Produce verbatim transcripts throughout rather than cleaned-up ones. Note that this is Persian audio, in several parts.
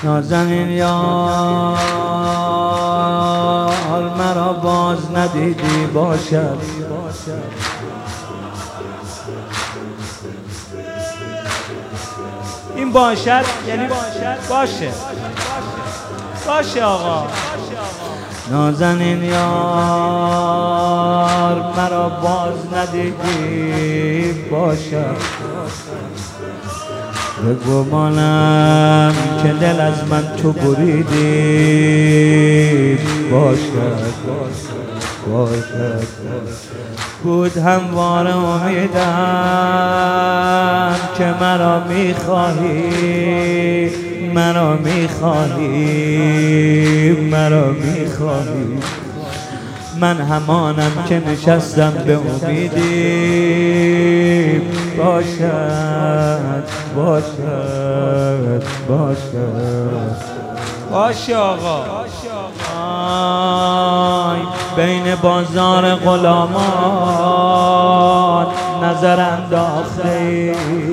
نازنین یار مرا باز ندیدی باشد، این باشد یعنی باشه باشه آقا. نازنین یار مرا باز ندیدی باشد، به گمانم که دل از من تو بریدی باشد باشد. بود همواره امیدم که مرا میخواهی مرا میخواهی مرا میخواهی. من همانم که نشستم به امیدی باشد باشد باشد باشه آقا. آی بین بازار غلامان نظر انداخته ای،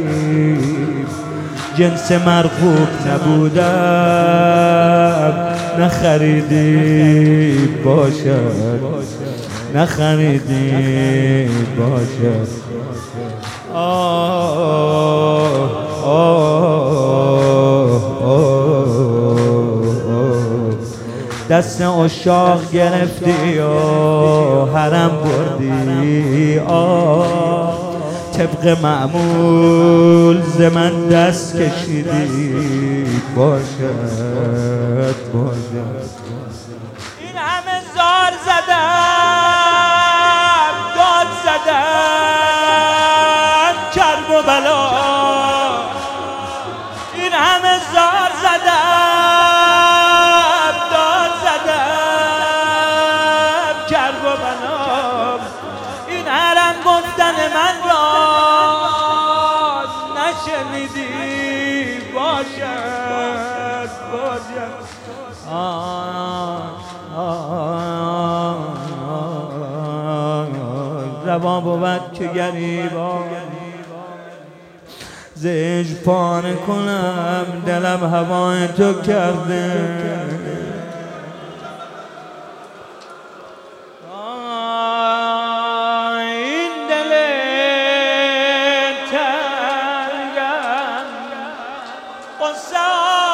جنس مرغوب نبودم نخریدی باشد نخریدی باشد. آه آه دست عشاق گرفتی و حرم بردی، آه طبق معمول ز من دست کشیدی باشد باشد. این همه زار زدم داد زدم کرب و بلا، این همه زار زدم داد زدم کرب و بلا، این حرم گفتن من را نشنیدی باشد باشد. روا بود که گریبان ز عشق پاره کنم، دلم هوای تو کرده. این دل تنگم قصه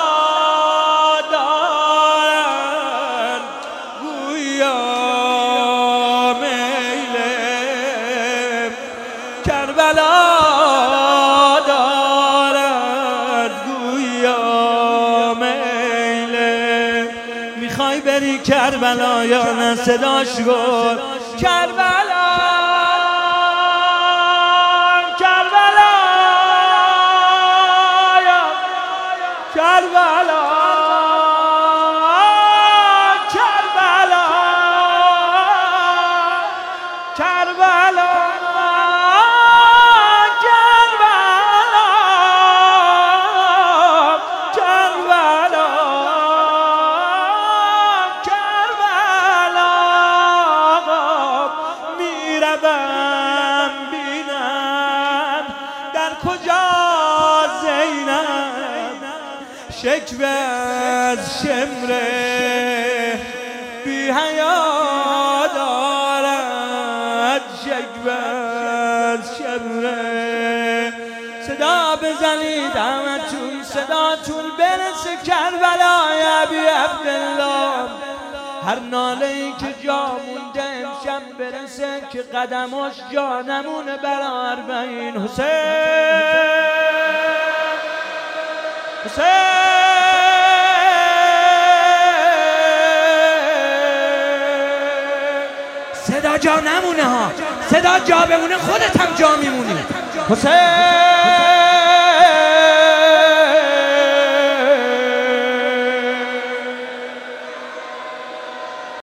دارد گویا میل کربلا دارد گویا میل. میخوای بری کربلا یا نه؟ صداش کن کربلا کربلا یا کربلا کربلا کربلا بینم در کجا زینب شکوه از شمره بی حیا دارد، شکوه از شمره. صدا بزنید همتون، صداتون برسه کربلای ابی عبدالله. هر ناله‌ای که جا مونده امشب برسه که قدماش جا نمونه برا اربعین. حسین حسین صدا جا نمونه ها، صدا جا بمونه خودت هم جا میمونی. حسین